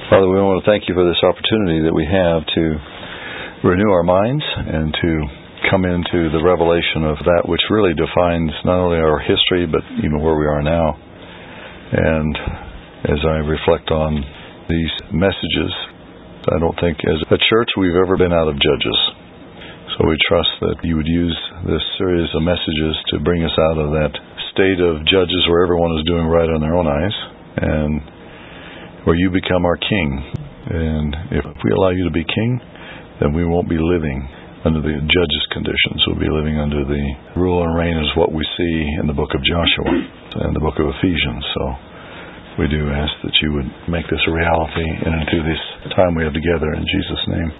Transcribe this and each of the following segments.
Father, we want to thank you for this opportunity that we have to renew our minds and to come into the revelation of that which really defines not only our history but even where we are now. And as I reflect on these messages, I don't think as a church we've ever been out of Judges. So we trust that you would use this series of messages to bring us out of that state of Judges where everyone is doing right in their own eyes, and where you become our King. And if we allow you to be King, then we won't be living under the Judges' conditions. We'll be living under the rule and reign as what we see in the book of Joshua and the book of Ephesians. So we do ask that you would make this a reality and into this time we have together in Jesus' name.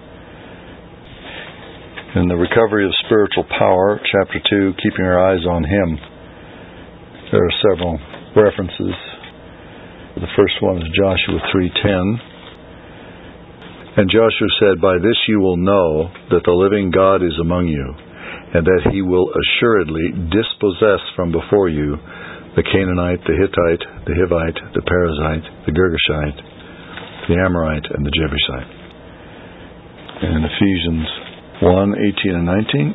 In the recovery of spiritual power, chapter 2, keeping our eyes on Him, there are several references. The first one is Joshua 3:10. And Joshua said, "By this you will know that the living God is among you, and that He will assuredly dispossess from before you the Canaanite, the Hittite, the Hivite, the Perizzite, the Girgashite, the Amorite, and the Jebusite." And Ephesians 1:18 and 19.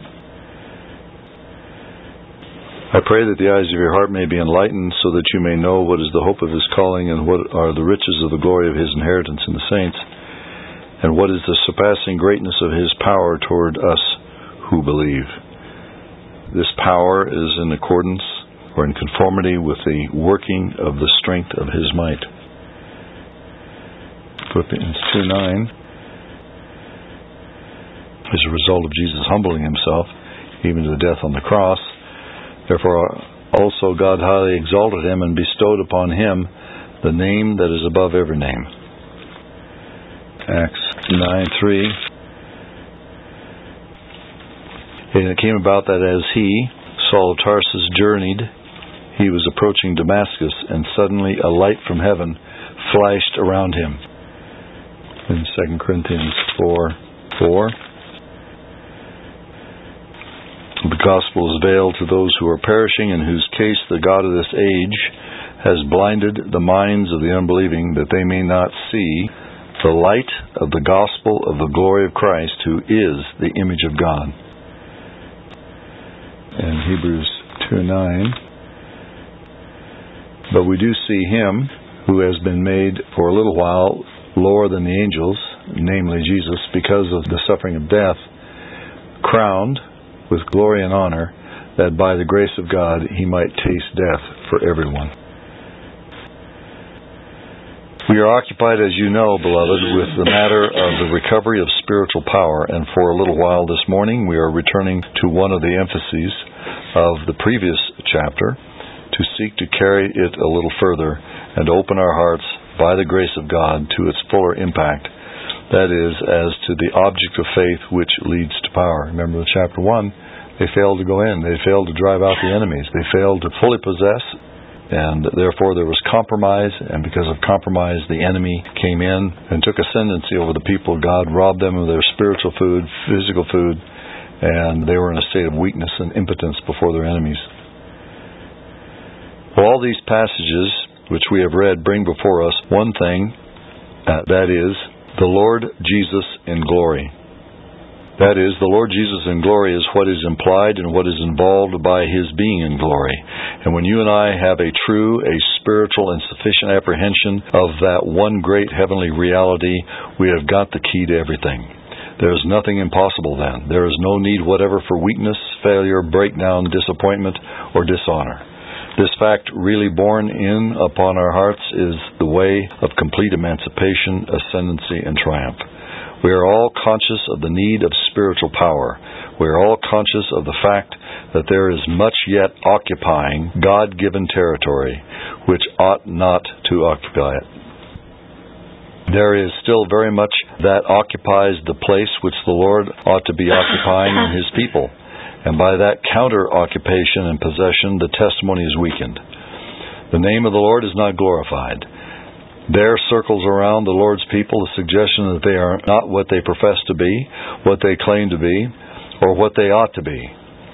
I pray that the eyes of your heart may be enlightened, so that you may know what is the hope of His calling, and what are the riches of the glory of His inheritance in the saints, and what is the surpassing greatness of His power toward us who believe. This power is in accordance or in conformity with the working of the strength of His might. Philippians 2:9. As a result of Jesus humbling Himself, even to the death on the cross, therefore also God highly exalted Him and bestowed upon Him the name that is above every name. Acts 9:3. And it came about that as he, Saul of Tarsus, journeyed, he was approaching Damascus, and suddenly a light from heaven flashed around him. In 2 Corinthians 4:4. The gospel is veiled to those who are perishing, in whose case the God of this age has blinded the minds of the unbelieving, that they may not see the light of the gospel of the glory of Christ, who is the image of God. And Hebrews 2:9. But we do see Him who has been made for a little while lower than the angels, namely Jesus, because of the suffering of death, crowned with glory and honor, that by the grace of God He might taste death for everyone. We are occupied, as you know, beloved, with the matter of the recovery of spiritual power, and for a little while this morning we are returning to one of the emphases of the previous chapter, to seek to carry it a little further and open our hearts by the grace of God to its fuller impact. That is, as to the object of faith which leads to power. Remember in chapter 1, they failed to go in. They failed to drive out the enemies. They failed to fully possess, and therefore there was compromise, and because of compromise the enemy came in and took ascendancy over the people. God robbed them of their spiritual food, physical food, and they were in a state of weakness and impotence before their enemies. Well, all these passages which we have read bring before us one thing, that is, the Lord Jesus in glory. That is, the Lord Jesus in glory is what is implied and what is involved by His being in glory. And when you and I have a true, a spiritual and sufficient apprehension of that one great heavenly reality, we have got the key to everything. There is nothing impossible then. There is no need whatever for weakness, failure, breakdown, disappointment, or dishonor. This fact really borne in upon our hearts is the way of complete emancipation, ascendancy, and triumph. We are all conscious of the need of spiritual power. We are all conscious of the fact that there is much yet occupying God-given territory which ought not to occupy it. There is still very much that occupies the place which the Lord ought to be occupying in His people. And by that counter-occupation and possession, the testimony is weakened. The name of the Lord is not glorified. There circles around the Lord's people the suggestion that they are not what they profess to be, what they claim to be, or what they ought to be.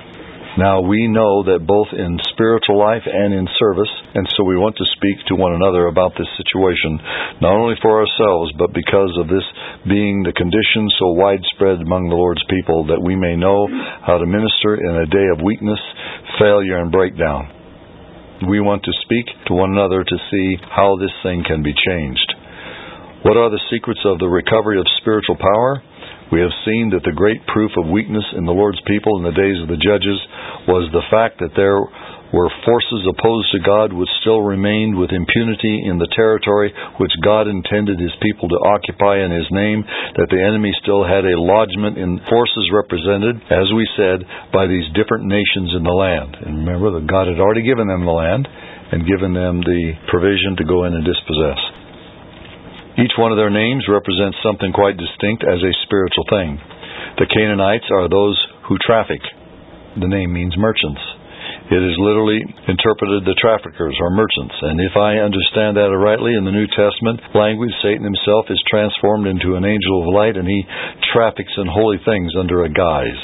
Now we know that both in spiritual life and in service, and so we want to speak to one another about this situation, not only for ourselves, but because of this being the condition so widespread among the Lord's people, that we may know how to minister in a day of weakness, failure, and breakdown. We want to speak to one another to see how this thing can be changed. What are the secrets of the recovery of spiritual power? We have seen that the great proof of weakness in the Lord's people in the days of the judges was the fact that there were forces opposed to God which still remained with impunity in the territory which God intended His people to occupy in His name, that the enemy still had a lodgment in forces represented, as we said, by these different nations in the land. And remember that God had already given them the land and given them the provision to go in and dispossess. Each one of their names represents something quite distinct as a spiritual thing. The Canaanites are those who traffic. The name means merchants. It is literally interpreted the traffickers or merchants. And if I understand that rightly, in the New Testament language, Satan himself is transformed into an angel of light, and he traffics in holy things under a guise.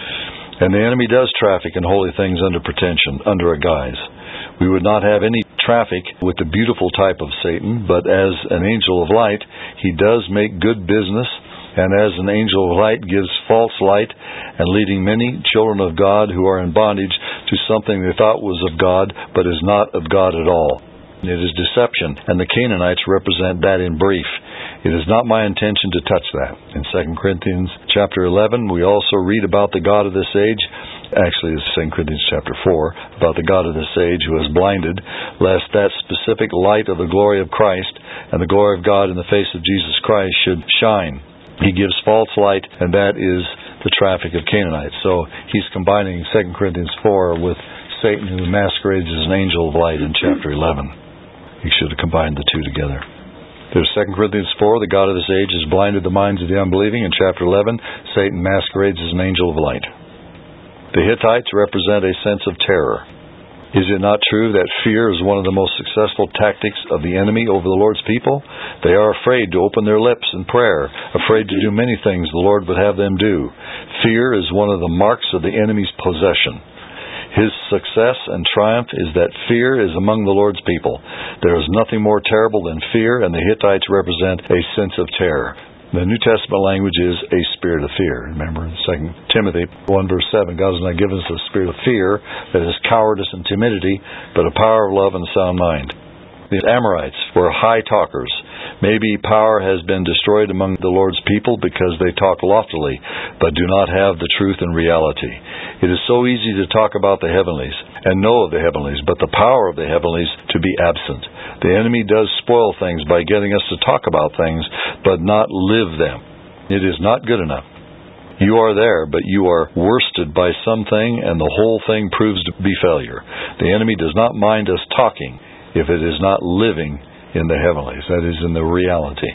And the enemy does traffic in holy things under pretension, under a guise. We would not have any traffic with the beautiful type of Satan, but as an angel of light, he does make good business, and as an angel of light gives false light, and leading many children of God who are in bondage to something they thought was of God, but is not of God at all. It is deception, and the Canaanites represent that in brief. It is not my intention to touch that. In 2 Corinthians chapter 11, we also read about the God of this age. Actually, it's 2 Corinthians chapter 4, about the God of this age who is blinded, lest that specific light of the glory of Christ and the glory of God in the face of Jesus Christ should shine. He gives false light, and that is the traffic of Canaanites. So he's combining 2 Corinthians 4 with Satan, who masquerades as an angel of light in chapter 11. He should have combined the two together. There's 2 Corinthians 4, the God of this age has blinded the minds of the unbelieving. In chapter 11, Satan masquerades as an angel of light. The Hittites represent a sense of terror. Is it not true that fear is one of the most successful tactics of the enemy over the Lord's people? They are afraid to open their lips in prayer, afraid to do many things the Lord would have them do. Fear is one of the marks of the enemy's possession. His success and triumph is that fear is among the Lord's people. There is nothing more terrible than fear, and the Hittites represent a sense of terror. The New Testament language is a spirit of fear. Remember in 2 Timothy 1 verse 7, God has not given us a spirit of fear, that is cowardice and timidity, but a power of love and a sound mind. The Amorites were high talkers. Maybe power has been destroyed among the Lord's people because they talk loftily, but do not have the truth and reality. It is so easy to talk about the heavenlies and know of the heavenlies, but the power of the heavenlies to be absent. The enemy does spoil things by getting us to talk about things, but not live them. It is not good enough. You are there, but you are worsted by something, and the whole thing proves to be failure. The enemy does not mind us talking if it is not living in the heavenlies, that is, in the reality.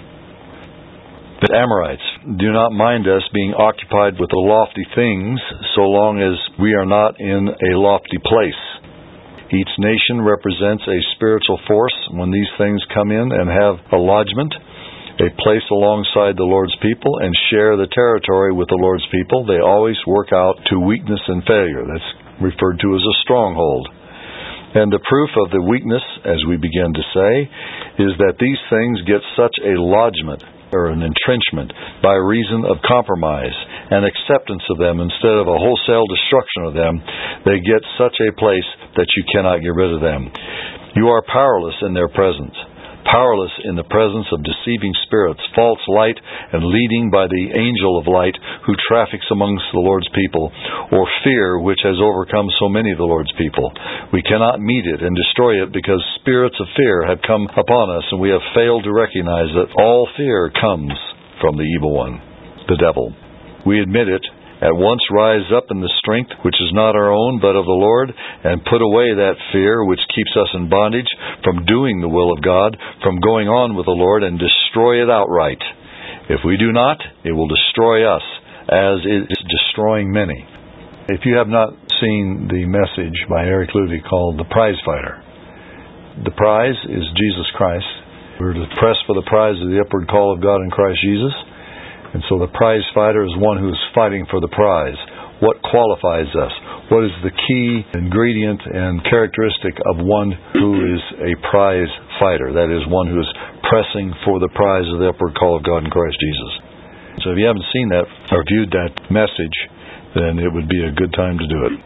The Amorites do not mind us being occupied with the lofty things so long as we are not in a lofty place. Each nation represents a spiritual force. When these things come in and have a lodgment, a place alongside the Lord's people, and share the territory with the Lord's people, they always work out to weakness and failure. That's referred to as a stronghold. And the proof of the weakness, as we begin to say, is that these things get such a lodgment or an entrenchment by reason of compromise and acceptance of them instead of a wholesale destruction of them. They get such a place that you cannot get rid of them. You are powerless in their presence. Powerless in the presence of deceiving spirits, false light, and leading by the angel of light who traffics amongst the Lord's people, or fear which has overcome so many of the Lord's people. We cannot meet it and destroy it because spirits of fear have come upon us, and we have failed to recognize that all fear comes from the evil one, the devil. We admit it. At once rise up in the strength which is not our own but of the Lord, and put away that fear which keeps us in bondage from doing the will of God, from going on with the Lord, and destroy it outright. If we do not, it will destroy us, as it is destroying many. If you have not seen the message by Eric Ludy called The Prize Fighter, the prize is Jesus Christ. We're to press for the prize of the upward call of God in Christ Jesus. And so the prize fighter is one who is fighting for the prize. What qualifies us? What is the key ingredient and characteristic of one who is a prize fighter? That is, one who is pressing for the prize of the upward call of God in Christ Jesus. So if you haven't seen that or viewed that message, then it would be a good time to do it.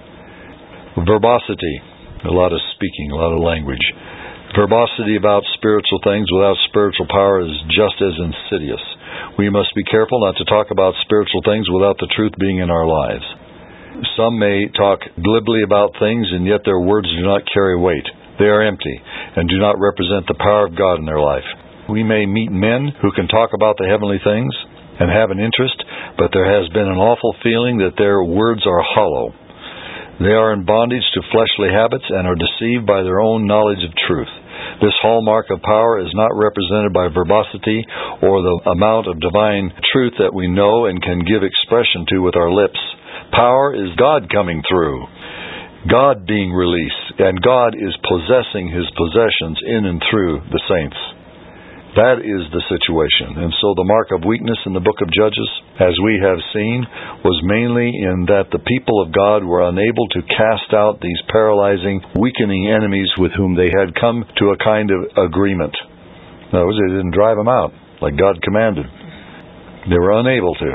Verbosity. A lot of speaking, a lot of language. Verbosity about spiritual things without spiritual power is just as insidious. We must be careful not to talk about spiritual things without the truth being in our lives. Some may talk glibly about things, and yet their words do not carry weight. They are empty and do not represent the power of God in their life. We may meet men who can talk about the heavenly things and have an interest, but there has been an awful feeling that their words are hollow. They are in bondage to fleshly habits and are deceived by their own knowledge of truth. This hallmark of power is not represented by verbosity or the amount of divine truth that we know and can give expression to with our lips. Power is God coming through, God being released, and God is possessing His possessions in and through the saints. That is the situation. And so the mark of weakness in the book of Judges, as we have seen, was mainly in that the people of God were unable to cast out these paralyzing, weakening enemies with whom they had come to a kind of agreement. In other words, they didn't drive them out like God commanded. They were unable to.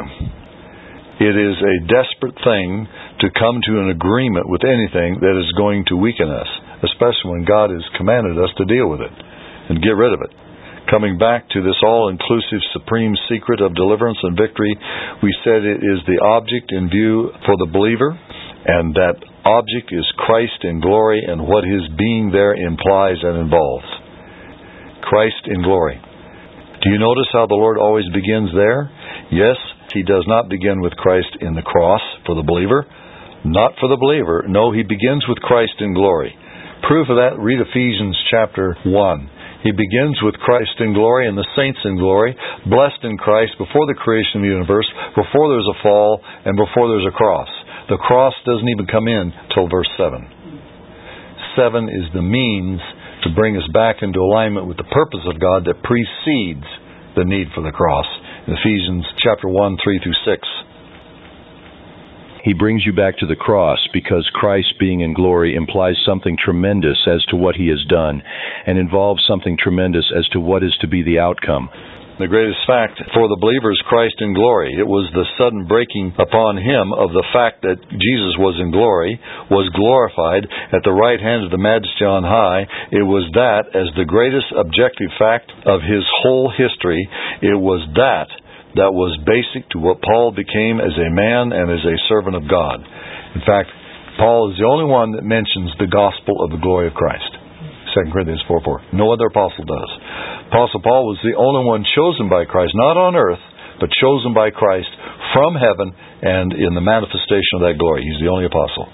It is a desperate thing to come to an agreement with anything that is going to weaken us, especially when God has commanded us to deal with it and get rid of it. Coming back to this all-inclusive supreme secret of deliverance and victory, we said it is the object in view for the believer, and that object is Christ in glory and what His being there implies and involves. Christ in glory. Do you notice how the Lord always begins there? Yes, He does not begin with Christ in the cross for the believer. Not for the believer. No, He begins with Christ in glory. Proof of that, read Ephesians chapter 1. He begins with Christ in glory and the saints in glory, blessed in Christ before the creation of the universe, before there's a fall, and before there's a cross. The cross doesn't even come in till verse 7. 7 is the means to bring us back into alignment with the purpose of God that precedes the need for the cross. In Ephesians chapter 1, 3 through 6. He brings you back to the cross because Christ being in glory implies something tremendous as to what He has done and involves something tremendous as to what is to be the outcome. The greatest fact for the believer is Christ in glory. It was the sudden breaking upon him of the fact that Jesus was in glory, was glorified at the right hand of the Majesty on high. It was that as the greatest objective fact of His whole history. It was that was basic to what Paul became as a man and as a servant of God. In fact, Paul is the only one that mentions the gospel of the glory of Christ. 2 Corinthians 4:4. No other apostle does. Apostle Paul was the only one chosen by Christ, not on earth, but chosen by Christ from heaven and in the manifestation of that glory. He's the only apostle.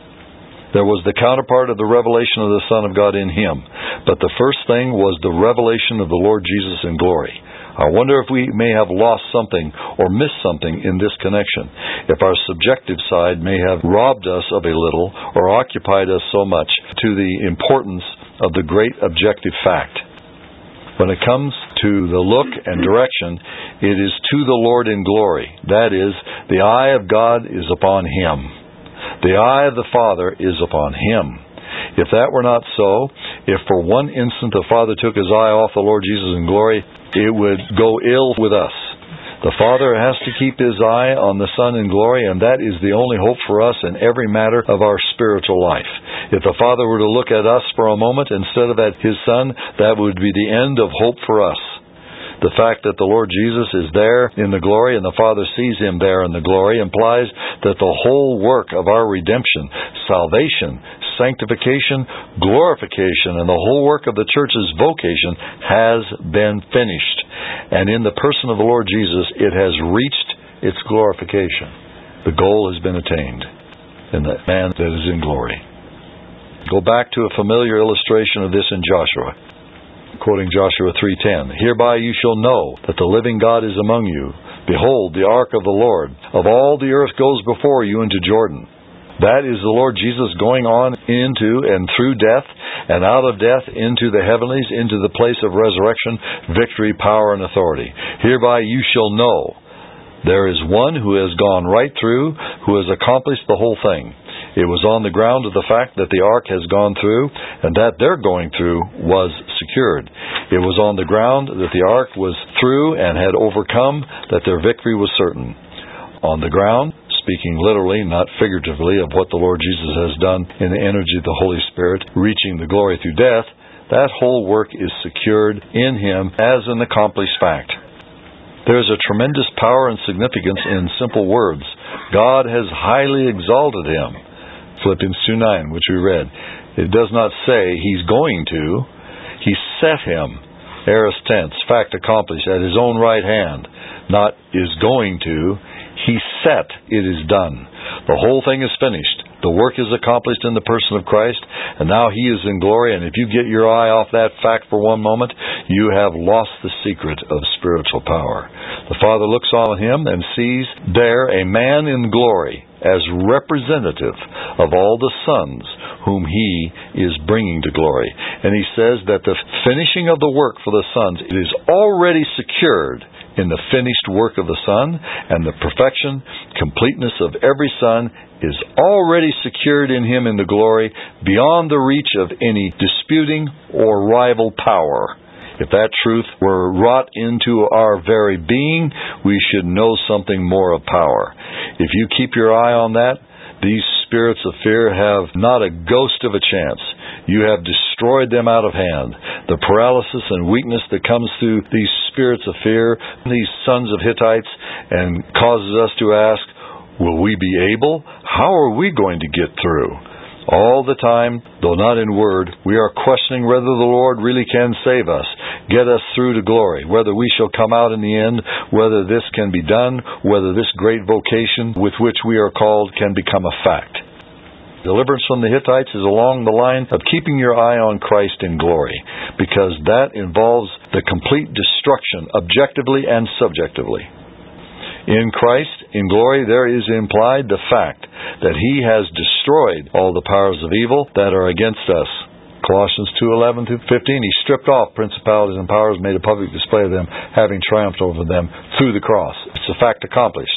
There was the counterpart of the revelation of the Son of God in him. But the first thing was the revelation of the Lord Jesus in glory. I wonder if we may have lost something or missed something in this connection, if our subjective side may have robbed us of a little or occupied us so much to the importance of the great objective fact. When it comes to the look and direction, it is to the Lord in glory. That is, the eye of God is upon Him. The eye of the Father is upon Him. If that were not so, if for one instant the Father took His eye off the Lord Jesus in glory, it would go ill with us. The Father has to keep His eye on the Son in glory, and that is the only hope for us in every matter of our spiritual life. If the Father were to look at us for a moment instead of at His Son, that would be the end of hope for us. The fact that the Lord Jesus is there in the glory and the Father sees Him there in the glory implies that the whole work of our redemption, salvation, sanctification, glorification, and the whole work of the church's vocation has been finished. And in the person of the Lord Jesus, it has reached its glorification. The goal has been attained in the man that is in glory. Go back to a familiar illustration of this in Joshua. Quoting Joshua 3:10, "Hereby you shall know that the living God is among you. Behold, the ark of the Lord of all the earth goes before you into Jordan." That is the Lord Jesus going on into and through death and out of death into the heavenlies, into the place of resurrection, victory, power, and authority. Hereby you shall know there is one who has gone right through, who has accomplished the whole thing. It was on the ground of the fact that the ark has gone through and that their going through was secured. It was on the ground that the ark was through and had overcome, that their victory was certain. On the ground, speaking literally, not figuratively, of what the Lord Jesus has done in the energy of the Holy Spirit, reaching the glory through death, that whole work is secured in Him as an accomplished fact. There is a tremendous power and significance in simple words. God has highly exalted Him. Philippians 2:9, which we read. It does not say He's going to. He set Him, aorist tense, fact accomplished, at His own right hand. Not is going to. He set, it is done. The whole thing is finished. The work is accomplished in the person of Christ, and now He is in glory, and if you get your eye off that fact for one moment, you have lost the secret of spiritual power. The Father looks on Him and sees there a man in glory as representative of all the sons whom He is bringing to glory. And He says that the finishing of the work for the sons, it is already secured in the finished work of the Son, and the perfection, completeness of every son is already secured in Him in the glory, beyond the reach of any disputing or rival power. If that truth were wrought into our very being, we should know something more of power. If you keep your eye on that, these spirits of fear have not a ghost of a chance. You have destroyed them out of hand. The paralysis and weakness that comes through these spirits of fear, these sons of Hittites, and causes us to ask, will we be able? How are we going to get through? All the time, though not in word, we are questioning whether the Lord really can save us, get us through to glory, whether we shall come out in the end, whether this can be done, whether this great vocation with which we are called can become a fact. Deliverance from the Hittites is along the line of keeping your eye on Christ in glory, because that involves the complete destruction, objectively and subjectively. In Christ, in glory, there is implied the fact that He has destroyed all the powers of evil that are against us. Colossians 2:11 through 15, He stripped off principalities and powers, made a public display of them, having triumphed over them through the cross. It's a fact accomplished.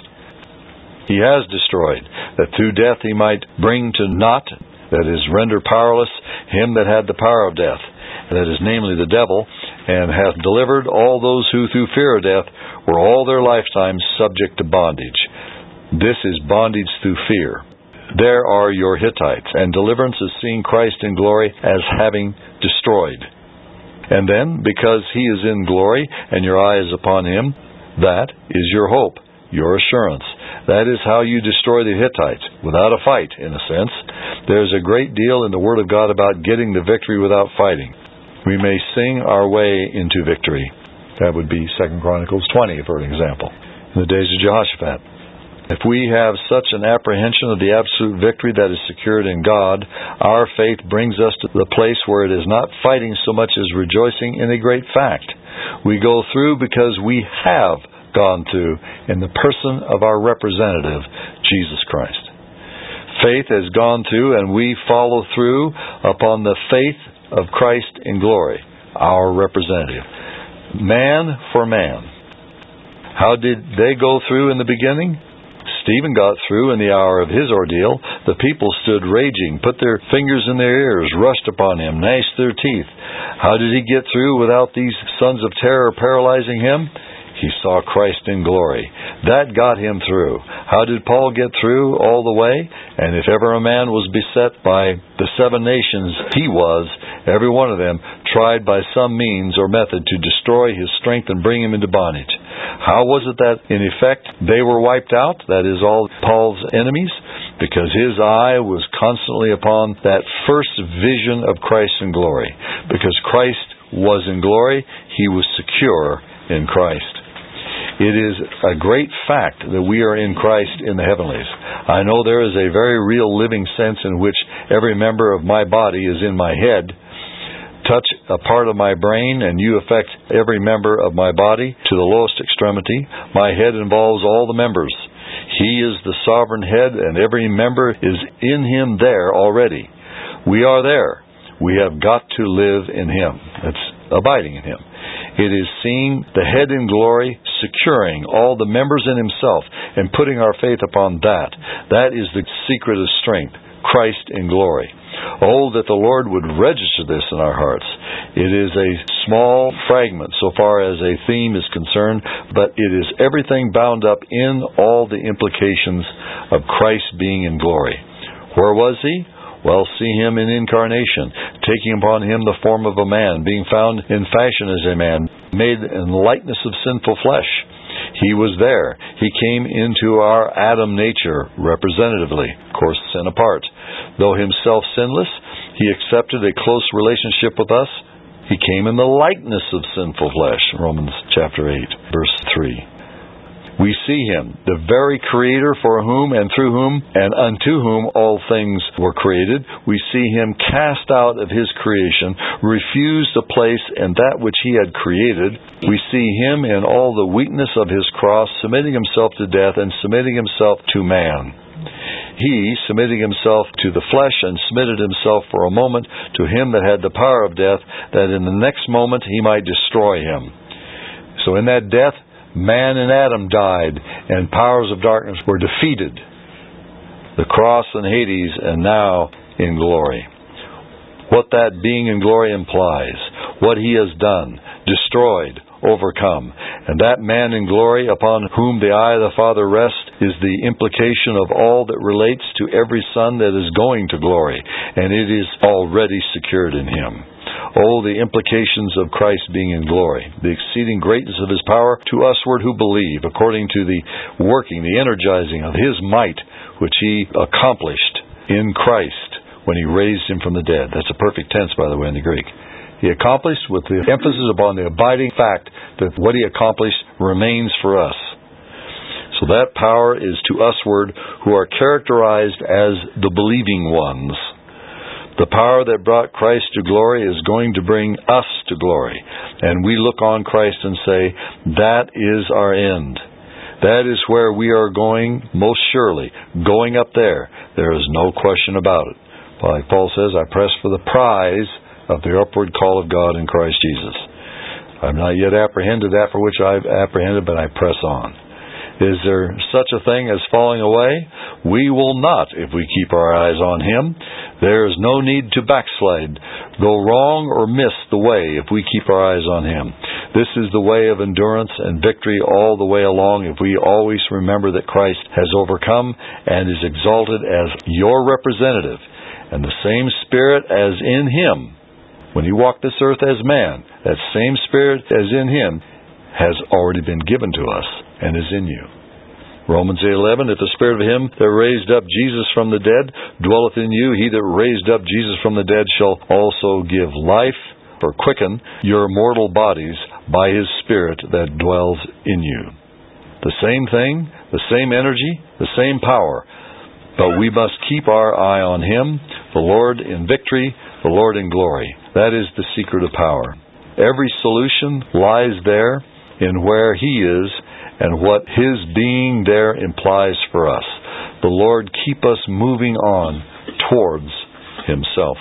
He has destroyed, that through death He might bring to naught, that is, render powerless, him that had the power of death, that is, namely, the devil, and hath delivered all those who through fear of death were all their lifetimes subject to bondage. This is bondage through fear. There are your Hittites, and deliverance is seeing Christ in glory as having destroyed. And then, because He is in glory, and your eye is upon Him, that is your hope, your assurance. That is how you destroy the Hittites, without a fight, in a sense. There's a great deal in the Word of God about getting the victory without fighting. We may sing our way into victory. That would be 2 Chronicles 20, for an example, in the days of Jehoshaphat. If we have such an apprehension of the absolute victory that is secured in God, our faith brings us to the place where it is not fighting so much as rejoicing in a great fact. We go through because we have gone through in the person of our representative, Jesus Christ. Faith has gone through, and we follow through upon the faith of Christ in glory, our representative. Man for man. How did they go through in the beginning? Stephen got through in the hour of his ordeal. The people stood raging, put their fingers in their ears, rushed upon him, gnashed their teeth. How did he get through without these sons of terror paralyzing him? He saw Christ in glory. That got him through. How did Paul get through all the way? And if ever a man was beset by the 7 nations, he was, every one of them, tried by some means or method to destroy his strength and bring him into bondage. How was it that, in effect, they were wiped out? That is, all Paul's enemies? Because his eye was constantly upon that first vision of Christ in glory. Because Christ was in glory, he was secure in Christ. It is a great fact that we are in Christ in the heavenlies. I know there is a very real living sense in which every member of my body is in my head. Touch a part of my brain and you affect every member of my body to the lowest extremity. My head involves all the members. He is the sovereign head, and every member is in Him there already. We are there. We have got to live in Him. It's abiding in Him. It is seeing the head in glory, securing all the members in Himself, and putting our faith upon that. That is the secret of strength. Christ in glory. Oh, that the Lord would register this in our hearts. It is a small fragment so far as a theme is concerned, but it is everything bound up in all the implications of Christ being in glory. Where was He? Well, see Him in incarnation, taking upon Him the form of a man, being found in fashion as a man, made in likeness of sinful flesh. He was there. He came into our Adam nature representatively, of course, sin apart. Though Himself sinless, He accepted a close relationship with us. He came in the likeness of sinful flesh, Romans chapter 8, verse 3. We see Him, the very Creator for whom and through whom and unto whom all things were created. We see Him cast out of His creation, refused a place in that which He had created. We see Him in all the weakness of His cross, submitting Himself to death and submitting Himself to man. He, submitting Himself to the flesh and submitted Himself for a moment to Him that had the power of death, that in the next moment He might destroy him. So in that death, man and Adam died, and powers of darkness were defeated. The cross and Hades, and now in glory. What that being in glory implies, what He has done, destroyed, overcome. And that man in glory upon whom the eye of the Father rests is the implication of all that relates to every son that is going to glory, and it is already secured in Him. Oh, the implications of Christ being in glory, the exceeding greatness of His power to usward who believe, according to the working, the energizing of His might, which He accomplished in Christ when He raised Him from the dead. That's a perfect tense, by the way, in the Greek. He accomplished with the emphasis upon the abiding fact that what He accomplished remains for us. So that power is to usward who are characterized as the believing ones. The power that brought Christ to glory is going to bring us to glory. And we look on Christ and say, that is our end. That is where we are going, most surely, going up there. There is no question about it. Like Paul says, I press for the prize of the upward call of God in Christ Jesus. I've not yet apprehended that for which I've apprehended, but I press on. Is there such a thing as falling away? We will not if we keep our eyes on Him. There is no need to backslide, go wrong or miss the way if we keep our eyes on Him. This is the way of endurance and victory all the way along if we always remember that Christ has overcome and is exalted as your representative. And the same Spirit as in Him, when He walked this earth as man, that same Spirit as in Him has already been given to us and is in you. Romans 8:11, if the Spirit of Him that raised up Jesus from the dead dwelleth in you, He that raised up Jesus from the dead shall also give life, or quicken, your mortal bodies by His Spirit that dwells in you. The same thing, the same energy, the same power. But we must keep our eye on Him, the Lord in victory, the Lord in glory. That is the secret of power. Every solution lies there in where He is and what His being there implies for us. The Lord keep us moving on towards Himself.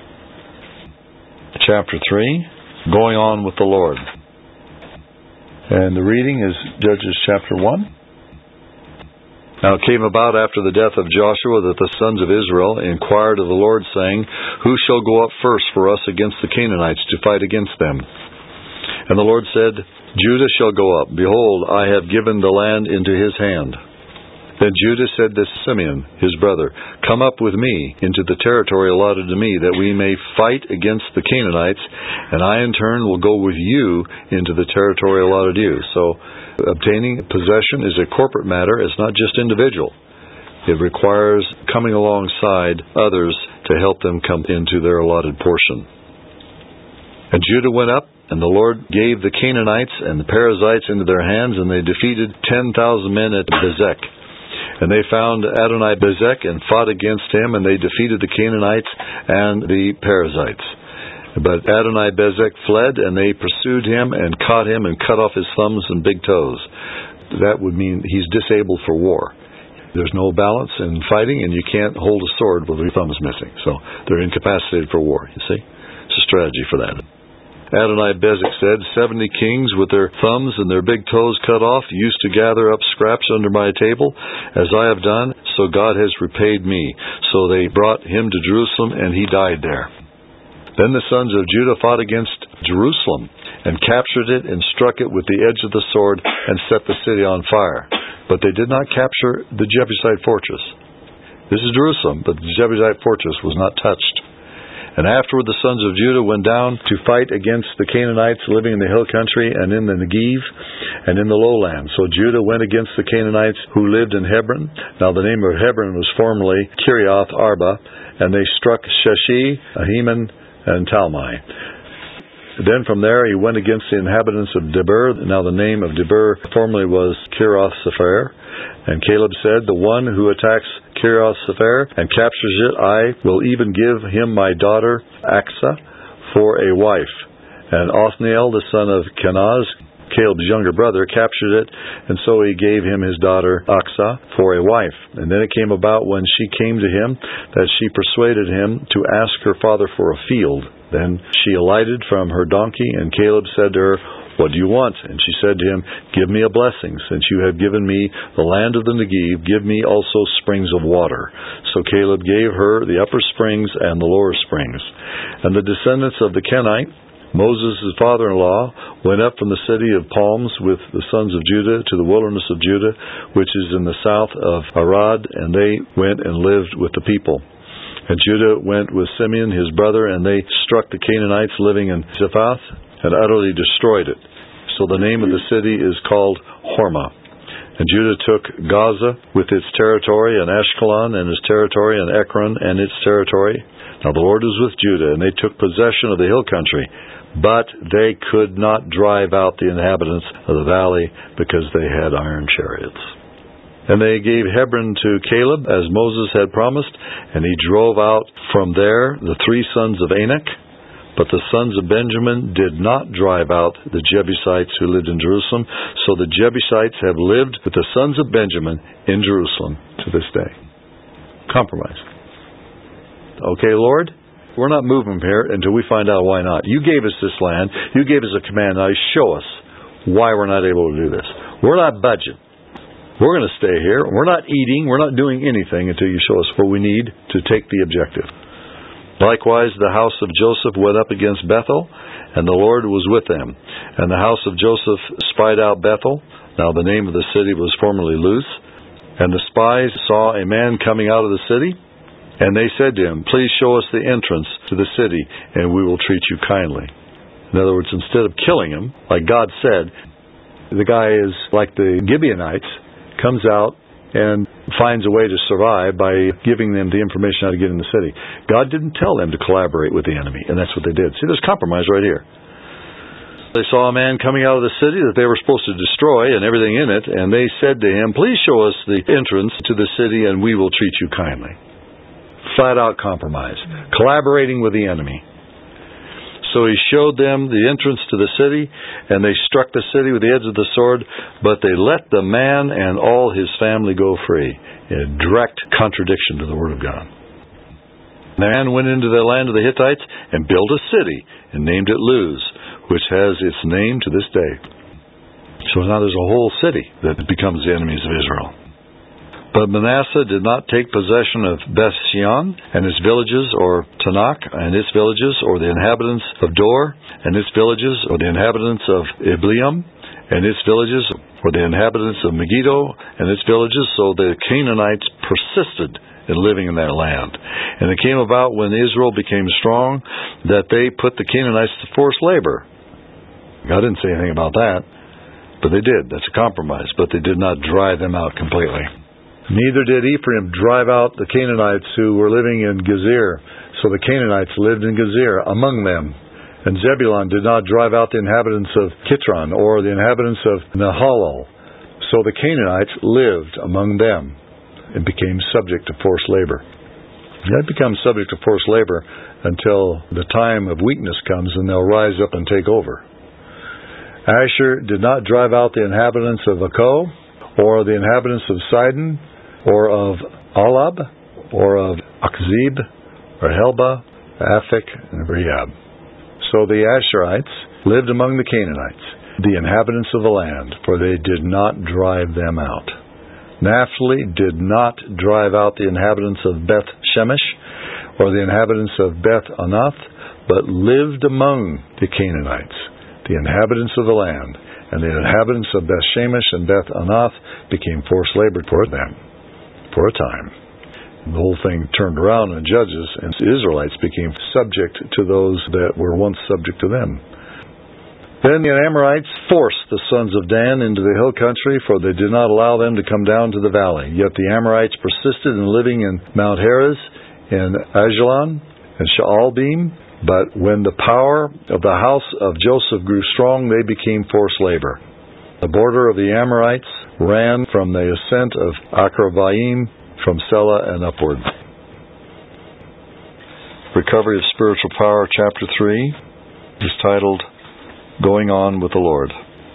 Chapter 3, going on with the Lord. And the reading is Judges chapter 1. Now it came about after the death of Joshua that the sons of Israel inquired of the Lord, saying, Who shall go up first for us against the Canaanites to fight against them? And the Lord said, Judah shall go up. Behold, I have given the land into his hand. Then Judah said to Simeon, his brother, Come up with me into the territory allotted to me, that we may fight against the Canaanites, and I in turn will go with you into the territory allotted to you. So, obtaining possession is a corporate matter. It's not just individual. It requires coming alongside others to help them come into their allotted portion. And Judah went up, and the Lord gave the Canaanites and the Perizzites into their hands, and they defeated 10,000 men at Bezek. And they found Adoni-Bezek and fought against him, and they defeated the Canaanites and the Perizzites. But Adoni-Bezek fled, and they pursued him and caught him and cut off his thumbs and big toes. That would mean he's disabled for war. There's no balance in fighting, and you can't hold a sword with your thumbs missing. So they're incapacitated for war, you see. It's a strategy for that. Adoni-Bezek said, 70 kings with their thumbs and their big toes cut off used to gather up scraps under my table. As I have done, so God has repaid me. So they brought him to Jerusalem, and he died there. Then the sons of Judah fought against Jerusalem, and captured it, and struck it with the edge of the sword, and set the city on fire. But they did not capture the Jebusite fortress. This is Jerusalem, but the Jebusite fortress was not touched. And afterward the sons of Judah went down to fight against the Canaanites living in the hill country and in the Negev and in the lowlands. So Judah went against the Canaanites who lived in Hebron. Now the name of Hebron was formerly Kiriath Arba, and they struck Sheshi, Ahiman, and Talmai. Then from there he went against the inhabitants of Debir. Now the name of Debir formerly was Kiriath-Sepher. And Caleb said, the one who attacks Kiriath-Sepher and captures it, I will even give him my daughter Aksah for a wife. And Othniel, the son of Kenaz, Caleb's younger brother, captured it, and so he gave him his daughter Aksah for a wife. And then it came about when she came to him that she persuaded him to ask her father for a field. Then she alighted from her donkey, and Caleb said to her, what do you want? And she said to him, give me a blessing. Since you have given me the land of the Negev, give me also springs of water. So Caleb gave her the upper springs and the lower springs. And the descendants of the Kenite, Moses' father-in-law, went up from the city of palms with the sons of Judah to the wilderness of Judah, which is in the south of Arad, and they went and lived with the people. And Judah went with Simeon his brother, and they struck the Canaanites living in Zephath, and utterly destroyed it. So the name of the city is called Hormah. And Judah took Gaza with its territory, and Ashkelon and its territory, and Ekron and its territory. Now the Lord was with Judah, and they took possession of the hill country, but they could not drive out the inhabitants of the valley, because they had iron chariots. And they gave Hebron to Caleb, as Moses had promised, and he drove out from there the 3 sons of Anak. But the sons of Benjamin did not drive out the Jebusites who lived in Jerusalem, so the Jebusites have lived with the sons of Benjamin in Jerusalem to this day. Compromise. Okay, Lord, we're not moving here until we find out why not. You gave us this land. You gave us a command. Now show us why we're not able to do this. We're not budging. We're going to stay here. We're not eating. We're not doing anything until you show us what we need to take the objective. Likewise, the house of Joseph went up against Bethel, and the Lord was with them. And the house of Joseph spied out Bethel. Now the name of the city was formerly Luz. And the spies saw a man coming out of the city, and they said to him, please show us the entrance to the city, and we will treat you kindly. In other words, instead of killing him, like God said, the guy is like the Gibeonites, comes out and finds a way to survive by giving them the information how to get in the city. God didn't tell them to collaborate with the enemy, and that's what they did. See, there's compromise right here. They saw a man coming out of the city that they were supposed to destroy and everything in it, and they said to him, please show us the entrance to the city, and we will treat you kindly. Flat out compromise. Collaborating with the enemy. So he showed them the entrance to the city, and they struck the city with the edge of the sword, but they let the man and all his family go free, in a direct contradiction to the Word of God. The man went into the land of the Hittites and built a city, and named it Luz, which has its name to this day. So now there's a whole city that becomes the enemies of Israel. But Manasseh did not take possession of Beth-shean and its villages, or Tanakh and its villages, or the inhabitants of Dor and its villages, or the inhabitants of Ibleam and its villages, or the inhabitants of Megiddo and its villages. So the Canaanites persisted in living in that land. And it came about when Israel became strong that they put the Canaanites to forced labor. God didn't say anything about that, but they did. That's a compromise. But they did not drive them out completely. Neither did Ephraim drive out the Canaanites who were living in Gezer. So the Canaanites lived in Gezer among them. And Zebulun did not drive out the inhabitants of Kitron or the inhabitants of Nahalal. So the Canaanites lived among them and became subject to forced labor. That becomes subject to forced labor until the time of weakness comes and they'll rise up and take over. Asher did not drive out the inhabitants of Akko or the inhabitants of Sidon, or of Alab, or of Akzib, or Helba, Aphek, and Rehob. So the Asherites lived among the Canaanites, the inhabitants of the land, for they did not drive them out. Naphtali did not drive out the inhabitants of Beth Shemesh or the inhabitants of Beth Anath, but lived among the Canaanites, the inhabitants of the land. And the inhabitants of Beth Shemesh and Beth Anath became forced labor for them for a time. The whole thing turned around in Judges, and the Israelites became subject to those that were once subject to them. Then the Amorites forced the sons of Dan into the hill country, for they did not allow them to come down to the valley. Yet the Amorites persisted in living in Mount Heres, in Ajalon, and Shaalbim. But when the power of the house of Joseph grew strong, they became forced labor. The border of the Amorites ran from the ascent of Akravaim, from Selah and upward. Recovery of Spiritual Power, Chapter 3, is titled, Going On with the Lord.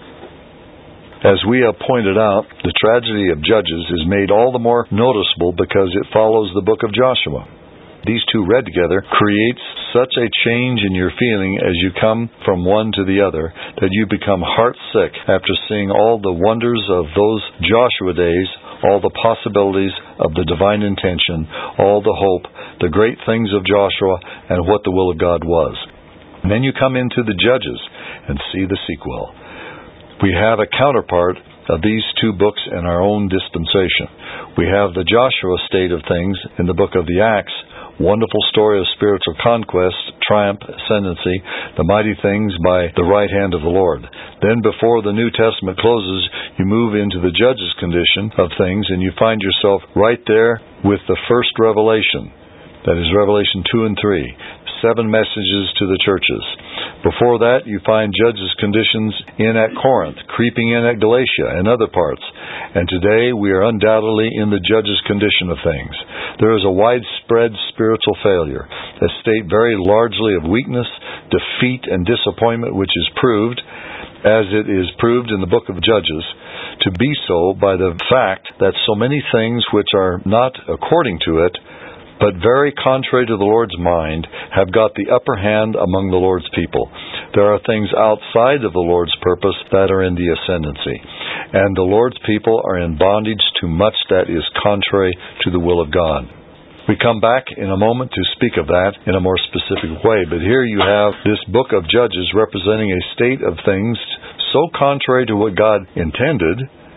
As we have pointed out, the tragedy of Judges is made all the more noticeable because it follows the book of Joshua. These two read together creates such a change in your feeling as you come from one to the other that you become heartsick after seeing all the wonders of those Joshua days, all the possibilities of the divine intention, all the hope, the great things of Joshua, and what the will of God was. And then you come into the Judges and see the sequel. We have a counterpart of these two books in our own dispensation. We have the Joshua state of things in the book of the Acts, wonderful story of spiritual conquest, triumph, ascendancy, the mighty things by the right hand of the Lord. Then before the New Testament closes, you move into the Judges condition of things, and you find yourself right there with the first revelation. That is Revelation 2 and 3. 7 messages to the churches. Before that, you find Judges conditions in at Corinth, creeping in at Galatia and other parts. And today, we are undoubtedly in the Judges condition of things. There is a widespread spiritual failure, a state very largely of weakness, defeat, and disappointment, which is proved, as it is proved in the book of Judges, to be so by the fact that so many things which are not according to it, but very contrary to the Lord's mind, have got the upper hand among the Lord's people. There are things outside of the Lord's purpose that are in the ascendancy. And the Lord's people are in bondage to much that is contrary to the will of God. We come back in a moment to speak of that in a more specific way, but here you have this book of Judges representing a state of things so contrary to what God intended,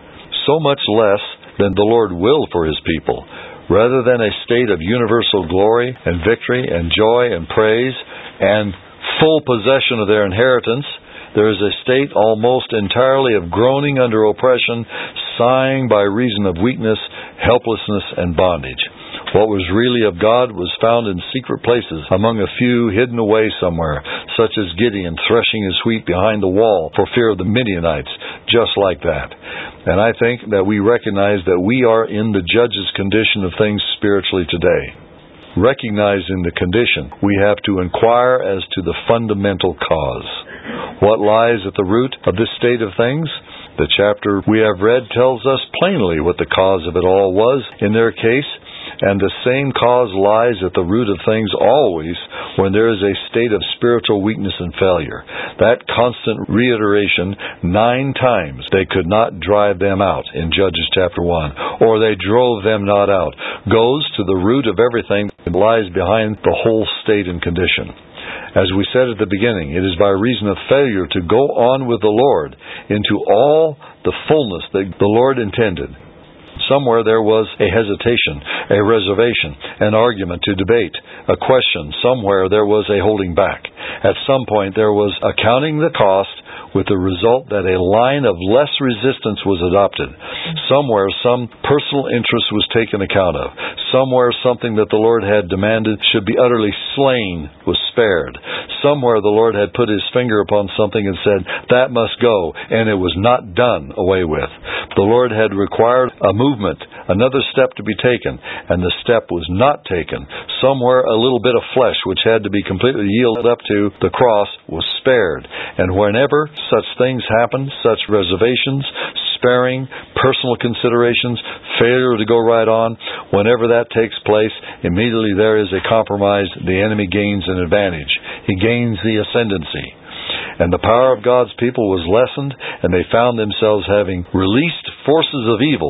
so much less than the Lord willed for His people. Rather than a state of universal glory and victory and joy and praise and full possession of their inheritance, there is a state almost entirely of groaning under oppression, sighing by reason of weakness, helplessness, and bondage. What was really of God was found in secret places, among a few hidden away somewhere, such as Gideon threshing his wheat behind the wall for fear of the Midianites, just like that. And I think that we recognize that we are in the Judges condition of things spiritually today. Recognizing the condition, we have to inquire as to the fundamental cause. What lies at the root of this state of things? The chapter we have read tells us plainly what the cause of it all was in their case, and the same cause lies at the root of things always when there is a state of spiritual weakness and failure. That constant reiteration, 9 times they could not drive them out in Judges chapter 1, or they drove them not out, goes to the root of everything that lies behind the whole state and condition. As we said at the beginning, it is by reason of failure to go on with the Lord into all the fullness that the Lord intended. Somewhere there was a hesitation, a reservation, an argument to debate, a question. Somewhere there was a holding back. At some point there was a counting the cost, with the result that a line of less resistance was adopted. Somewhere some personal interest was taken account of. Somewhere something that the Lord had demanded should be utterly slain was spared. Somewhere the Lord had put His finger upon something and said, that must go, and it was not done away with. The Lord had required a movement, another step to be taken, and the step was not taken. Somewhere a little bit of flesh which had to be completely yielded up to the cross was spared. And whenever such things happen, such reservations, sparing, personal considerations, failure to go right on, whenever that takes place, immediately there is a compromise. The enemy gains an advantage. He gains the ascendancy. And the power of God's people was lessened, and they found themselves having released forces of evil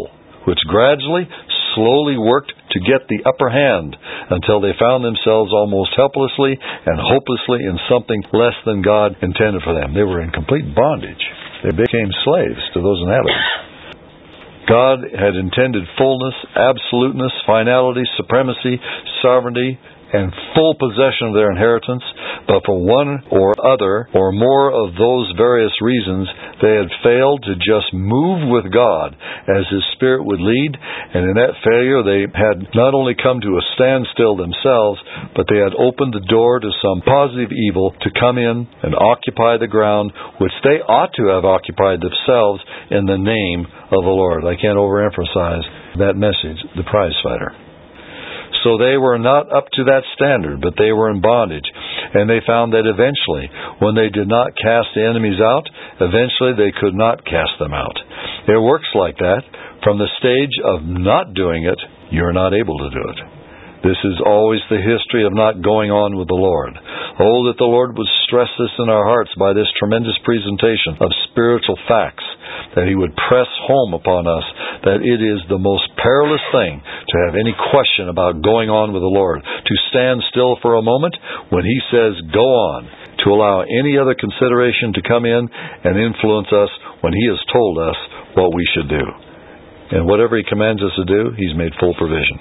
which gradually, slowly worked to get the upper hand until they found themselves almost helplessly and hopelessly in something less than God intended for them. They were in complete bondage. They became slaves to those inhabitants. God had intended fullness, absoluteness, finality, supremacy, sovereignty, and full possession of their inheritance, but for one or other or more of those various reasons, they had failed to just move with God as His Spirit would lead, and in that failure they had not only come to a standstill themselves, but they had opened the door to some positive evil to come in and occupy the ground which they ought to have occupied themselves in the name of the Lord. I can't overemphasize that message, the prize fighter. So they were not up to that standard, but they were in bondage. And they found that eventually, when they did not cast the enemies out, eventually they could not cast them out. It works like that. From the stage of not doing it, you're not able to do it. This is always the history of not going on with the Lord. Oh, that the Lord would stress this in our hearts by this tremendous presentation of spiritual facts, that He would press home upon us that it is the most perilous thing to have any question about going on with the Lord, to stand still for a moment when He says, go on, to allow any other consideration to come in and influence us when He has told us what we should do. And whatever He commands us to do, He's made full provision.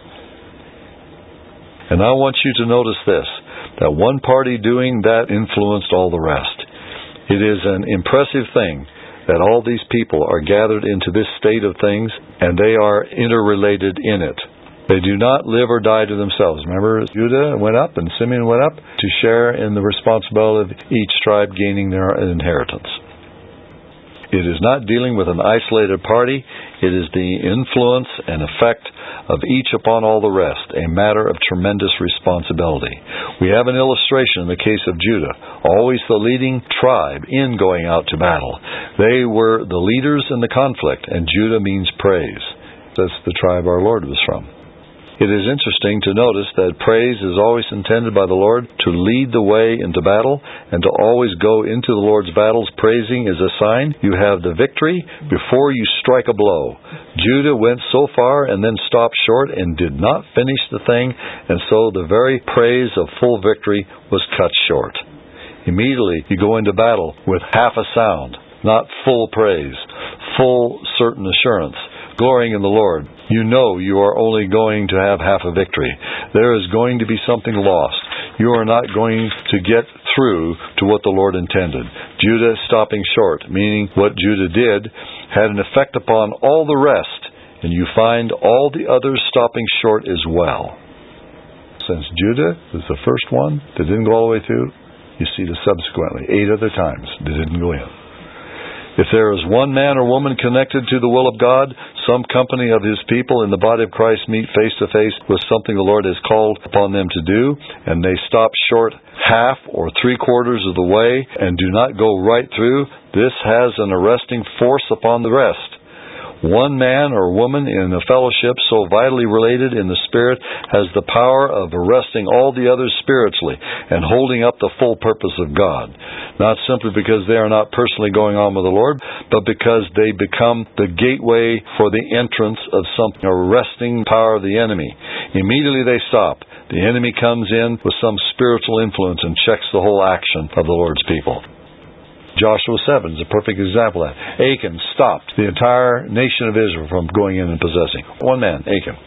And I want you to notice this, that one party doing that influenced all the rest. It is an impressive thing that all these people are gathered into this state of things, and they are interrelated in it. They do not live or die to themselves. Remember, Judah went up and Simeon went up to share in the responsibility of each tribe gaining their inheritance. It is not dealing with an isolated party. It is the influence and effect of each upon all the rest, a matter of tremendous responsibility. We have an illustration in the case of Judah, always the leading tribe in going out to battle. They were the leaders in the conflict, and Judah means praise. That's the tribe our Lord was from. It is interesting to notice that praise is always intended by the Lord to lead the way into battle, and to always go into the Lord's battles. Praising is a sign you have the victory before you strike a blow. Judah went so far and then stopped short and did not finish the thing, and so the very praise of full victory was cut short. Immediately you go into battle with half a sound, not full praise, full certain assurance, glorying in the Lord. You know you are only going to have half a victory. There is going to be something lost. You are not going to get through to what the Lord intended. Judah stopping short, meaning what Judah did had an effect upon all the rest, and you find all the others stopping short as well. Since Judah was the first one that didn't go all the way through, you see the subsequently 8 other times that didn't go in. If there is one man or woman connected to the will of God, some company of His people in the body of Christ meet face to face with something the Lord has called upon them to do, and they stop short half or 3/4 of the way and do not go right through, this has an arresting force upon the rest. One man or woman in a fellowship so vitally related in the Spirit has the power of arresting all the others spiritually and holding up the full purpose of God. Not simply because they are not personally going on with the Lord, but because they become the gateway for the entrance of some arresting power of the enemy. Immediately they stop. The enemy comes in with some spiritual influence and checks the whole action of the Lord's people. Joshua 7 is a perfect example of that. Achan stopped the entire nation of Israel from going in and possessing. One man, Achan.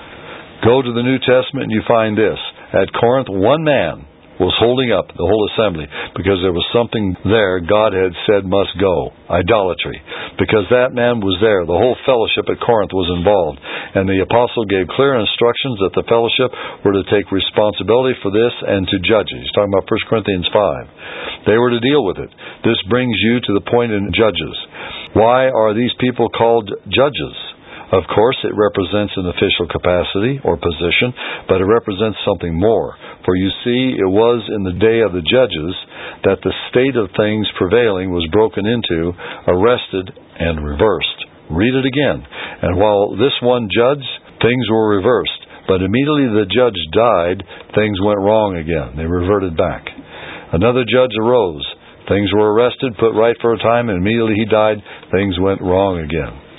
Go to the New Testament and you find this. At Corinth, one man was holding up the whole assembly because there was something there God had said must go. Idolatry. Because that man was there. The whole fellowship at Corinth was involved. And the apostle gave clear instructions that the fellowship were to take responsibility for this and to judge it. He's talking about 1 Corinthians 5. They were to deal with it. This brings you to the point in Judges. Why are these people called judges? Of course, it represents an official capacity or position, but it represents something more. For you see, it was in the day of the judges that the state of things prevailing was broken into, arrested, and reversed. Read it again. And while this one judged, things were reversed. But immediately the judge died, things went wrong again. They reverted back. Another judge arose. Things were arrested, put right for a time, and immediately he died, things went wrong again.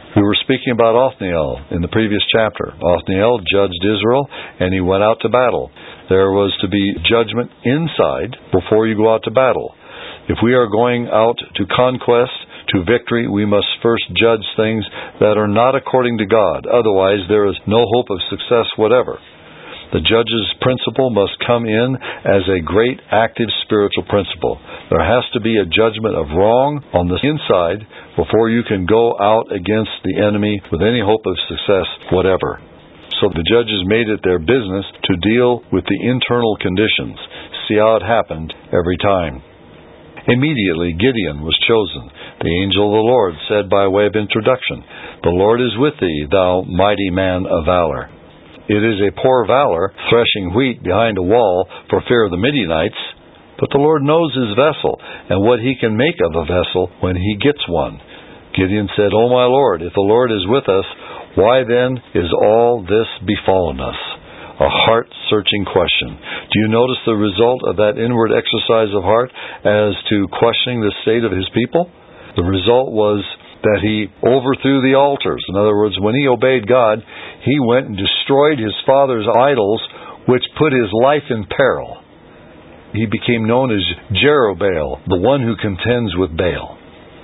We were speaking about Othniel in the previous chapter. Othniel judged Israel, and he went out to battle. There was to be judgment inside before you go out to battle. If we are going out to conquest, to victory, we must first judge things that are not according to God. Otherwise, there is no hope of success whatever. The judge's principle must come in as a great active spiritual principle. There has to be a judgment of wrong on the inside before you can go out against the enemy with any hope of success whatever. So the judges made it their business to deal with the internal conditions. See how it happened every time. Immediately Gideon was chosen. The angel of the Lord said by way of introduction, "The Lord is with thee, thou mighty man of valor." It is a poor valor threshing wheat behind a wall for fear of the Midianites, but the Lord knows his vessel and what he can make of a vessel when he gets one. Gideon said, "O my Lord, if the Lord is with us, why then is all this befallen us?" A heart-searching question. Do you notice the result of that inward exercise of heart as to questioning the state of his people? The result was that he overthrew the altars. In other words, when he obeyed God, he went and destroyed his father's idols, which put his life in peril. He became known as Jerubbaal, the one who contends with Baal.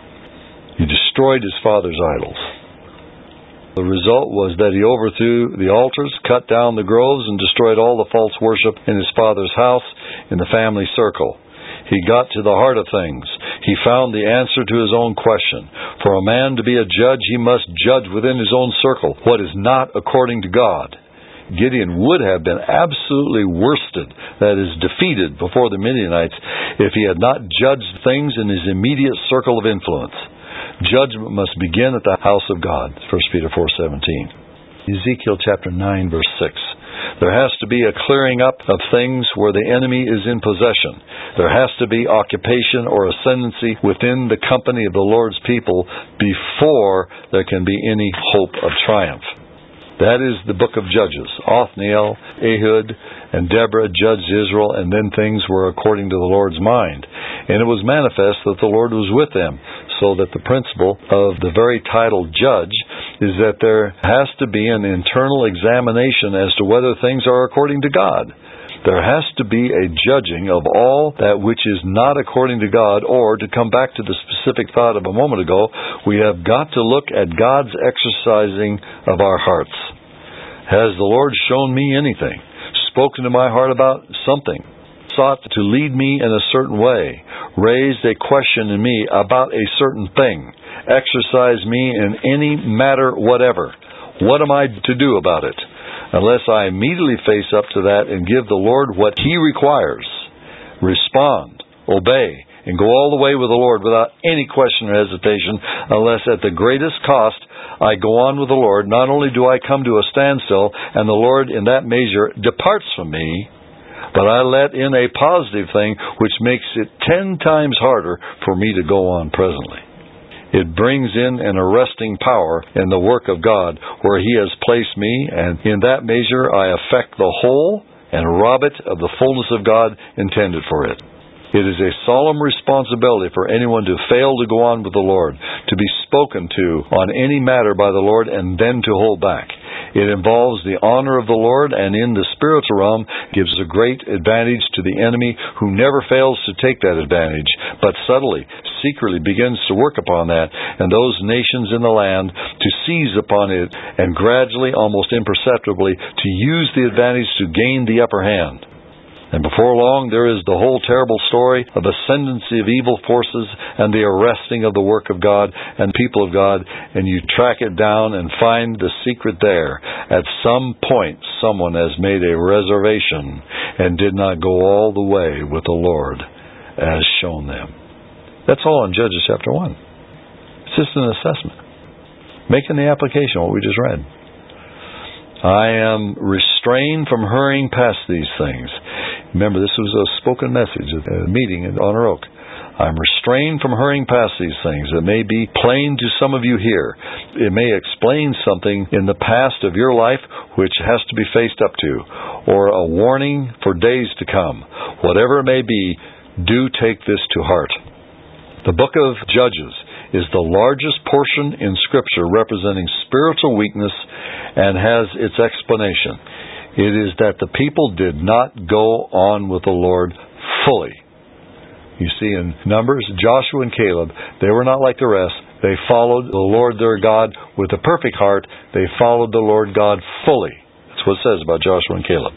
He destroyed his father's idols. The result was that he overthrew the altars, cut down the groves, and destroyed all the false worship in his father's house, in the family circle. He got to the heart of things. He found the answer to his own question. For a man to be a judge, he must judge within his own circle what is not according to God. Gideon would have been absolutely worsted, that is, defeated before the Midianites, if he had not judged things in his immediate circle of influence. Judgment must begin at the house of God, 1 Peter 4:17. Ezekiel chapter 9, verse 6. There has to be a clearing up of things where the enemy is in possession. There has to be occupation or ascendancy within the company of the Lord's people before there can be any hope of triumph. That is the book of Judges. Othniel, Ehud, and Deborah judged Israel, and then things were according to the Lord's mind. And it was manifest that the Lord was with them, so that the principle of the very title judge is that there has to be an internal examination as to whether things are according to God. There has to be a judging of all that which is not according to God, or, to come back to the specific thought of a moment ago, we have got to look at God's exercising of our hearts. Has the Lord shown me anything? Spoken to my heart about something? Sought to lead me in a certain way? Raised a question in me about a certain thing? Exercised me in any matter whatever? What am I to do about it? Unless I immediately face up to that and give the Lord what He requires, respond, obey, and go all the way with the Lord without any question or hesitation, unless at the greatest cost I go on with the Lord, not only do I come to a standstill and the Lord in that measure departs from me, but I let in a positive thing which makes it 10 times harder for me to go on presently. It brings in an arresting power in the work of God where He has placed me, and in that measure I affect the whole and rob it of the fullness of God intended for it. It is a solemn responsibility for anyone to fail to go on with the Lord, to be spoken to on any matter by the Lord, and then to hold back. It involves the honor of the Lord, and in the spiritual realm gives a great advantage to the enemy, who never fails to take that advantage, but subtly, secretly begins to work upon that, and those nations in the land to seize upon it, and gradually, almost imperceptibly, to use the advantage to gain the upper hand. And before long, there is the whole terrible story of ascendancy of evil forces and the arresting of the work of God and people of God, and you track it down and find the secret there. At some point, someone has made a reservation and did not go all the way with the Lord as shown them. That's all in Judges chapter 1. It's just an assessment. Making the application of what we just read. I am restrained from hurrying past these things. Remember, this was a spoken message at a meeting at Honor Oak. I'm restrained from hurrying past these things. It may be plain to some of you here. It may explain something in the past of your life which has to be faced up to, or a warning for days to come. Whatever it may be, do take this to heart. The book of Judges is the largest portion in Scripture representing spiritual weakness and has its explanation. It is that the people did not go on with the Lord fully. You see, in Numbers, Joshua and Caleb, they were not like the rest. They followed the Lord their God with a perfect heart. They followed the Lord God fully. That's what it says about Joshua and Caleb.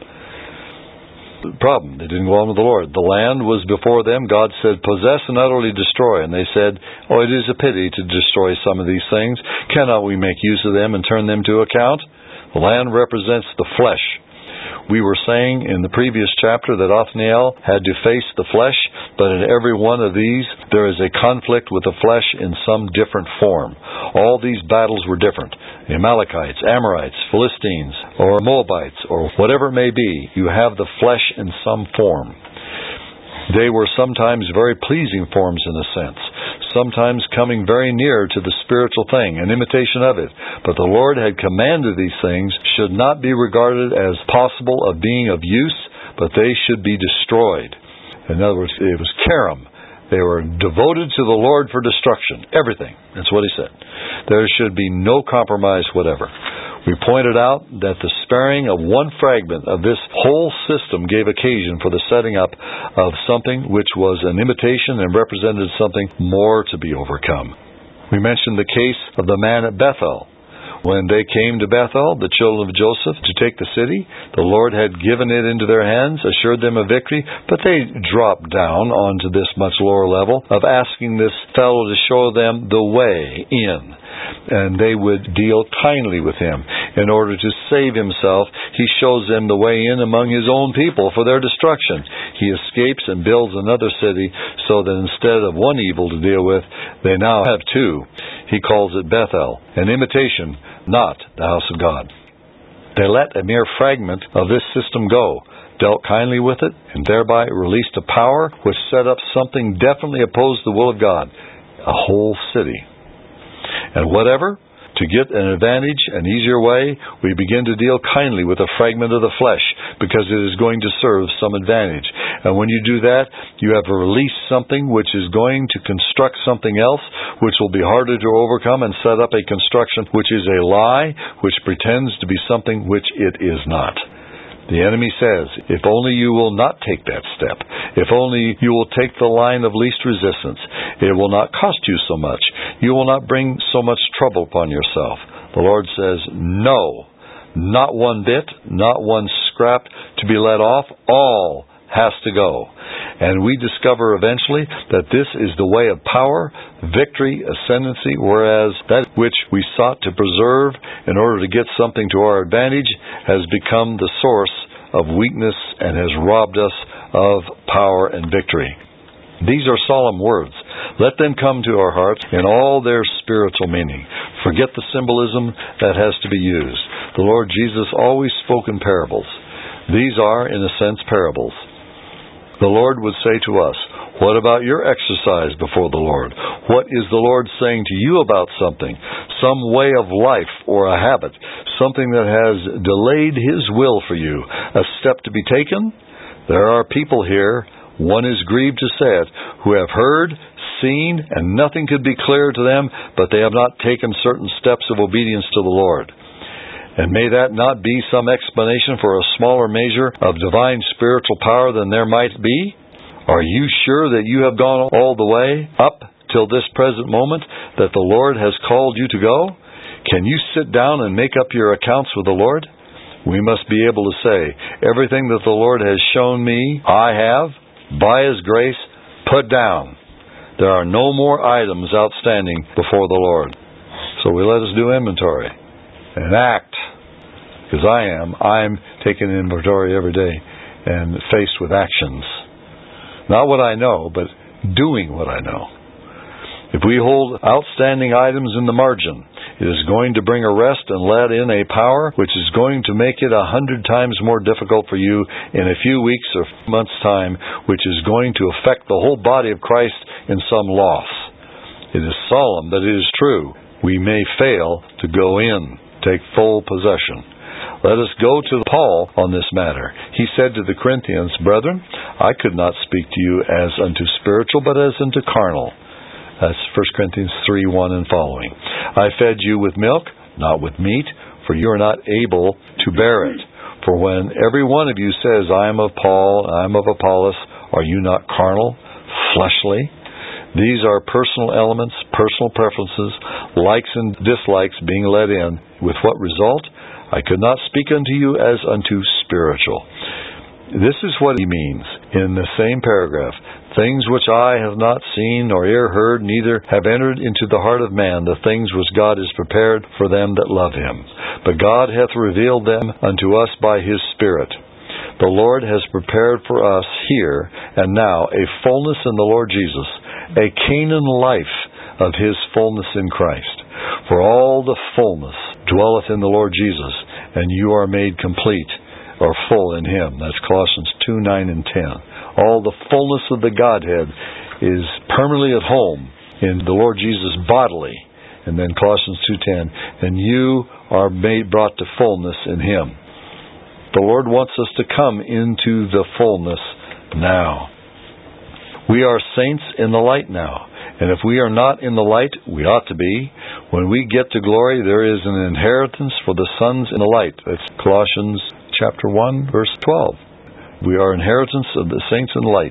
The problem, they didn't go on with the Lord. The land was before them. God said, possess and utterly destroy. And they said, oh, it is a pity to destroy some of these things. Cannot we make use of them and turn them to account? The land represents the flesh. We were saying in the previous chapter that Othniel had to face the flesh, but in every one of these there is a conflict with the flesh in some different form. All these battles were different. The Amalekites, Amorites, Philistines, or Moabites, or whatever it may be, you have the flesh in some form. They were sometimes very pleasing forms in a sense, sometimes coming very near to the spiritual thing, an imitation of it. But the Lord had commanded these things should not be regarded as possible of being of use, but they should be destroyed. In other words, it was Karam. They were devoted to the Lord for destruction. Everything. That's what he said. There should be no compromise whatever. We pointed out that the sparing of one fragment of this whole system gave occasion for the setting up of something which was an imitation and represented something more to be overcome. We mentioned the case of the man at Bethel. When they came to Bethel, the children of Joseph, to take the city, the Lord had given it into their hands, assured them of victory, but they dropped down onto this much lower level of asking this fellow to show them the way in. And they would deal kindly with him. In order to save himself, he shows them the way in among his own people for their destruction. He escapes and builds another city so that instead of one evil to deal with, they now have two. He calls it Bethel, an imitation, not the house of God. They let a mere fragment of this system go, dealt kindly with it, and thereby released a power which set up something definitely opposed to the will of God, a whole city. And whatever, to get an advantage, an easier way, we begin to deal kindly with a fragment of the flesh because it is going to serve some advantage. And when you do that, you have released something which is going to construct something else which will be harder to overcome and set up a construction which is a lie, which pretends to be something which it is not. The enemy says, if only you will not take that step, if only you will take the line of least resistance, it will not cost you so much. You will not bring so much trouble upon yourself. The Lord says, no, not one bit, not one scrap to be let off. All has to go. And we discover eventually that this is the way of power, victory, ascendancy, whereas that which we sought to preserve in order to get something to our advantage has become the source of weakness and has robbed us of power and victory. These are solemn words. Let them come to our hearts in all their spiritual meaning. Forget the symbolism that has to be used. The Lord Jesus always spoke in parables. These are, in a sense, parables. The Lord would say to us, what about your exercise before the Lord? What is the Lord saying to you about something? Some way of life or a habit, something that has delayed His will for you, a step to be taken? There are people here, one is grieved to say it, who have heard, seen, and nothing could be clearer to them, but they have not taken certain steps of obedience to the Lord. And may that not be some explanation for a smaller measure of divine spiritual power than there might be? Are you sure that you have gone all the way up till this present moment that the Lord has called you to go? Can you sit down and make up your accounts with the Lord? We must be able to say, everything that the Lord has shown me, I have, by His grace, put down. There are no more items outstanding before the Lord. So we let us do inventory and act. Because I'm taking inventory every day and faced with actions. Not what I know, but doing what I know. If we hold outstanding items in the margin, it is going to bring a rest and let in a power which is going to make it 100 times more difficult for you in a few weeks or months' time, which is going to affect the whole body of Christ in some loss. It is solemn, but it is true. We may fail to go in, take full possession. Let us go to Paul on this matter. He said to the Corinthians, Brethren, I could not speak to you as unto spiritual, but as unto carnal. That's 1 Corinthians 3:1 and following. I fed you with milk, not with meat, for you are not able to bear it. For when every one of you says, I am of Paul, I am of Apollos, are you not carnal, fleshly? These are personal elements, personal preferences, likes and dislikes being let in. With what result? I could not speak unto you as unto spiritual. This is what he means in the same paragraph. Things which eye have not seen, nor ear heard, neither have entered into the heart of man, the things which God has prepared for them that love him. But God hath revealed them unto us by his Spirit. The Lord has prepared for us here and now a fullness in the Lord Jesus, a Canaan life of his fullness in Christ. For all the fullness dwelleth in the Lord Jesus, and you are made complete or full in him. That's Colossians 2:9 and 10. All the fullness of the Godhead is permanently at home in the Lord Jesus bodily. And then Colossians 2:10, and you are brought to fullness in him. The Lord wants us to come into the fullness now. We are saints in the light now. And if we are not in the light, we ought to be. When we get to glory, there is an inheritance for the sons in the light. That's Colossians chapter 1, verse 12. We are inheritance of the saints in light.